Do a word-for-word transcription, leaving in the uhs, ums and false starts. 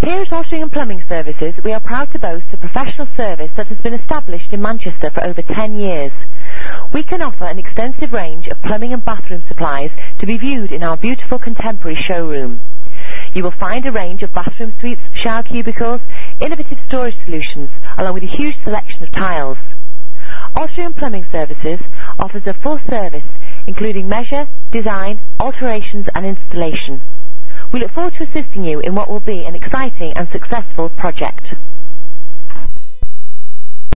Here at Austrian Plumbing Services, we are proud to boast a professional service that has been established in Manchester for over ten years. We can offer an extensive range of plumbing and bathroom supplies to be viewed in our beautiful contemporary showroom. You will find a range of bathroom suites, shower cubicles, innovative storage solutions, along with a huge selection of tiles. Austrian Plumbing Services offers a full service, including measure, design, alterations and installation. We look forward to assisting you in what will be an exciting and successful project.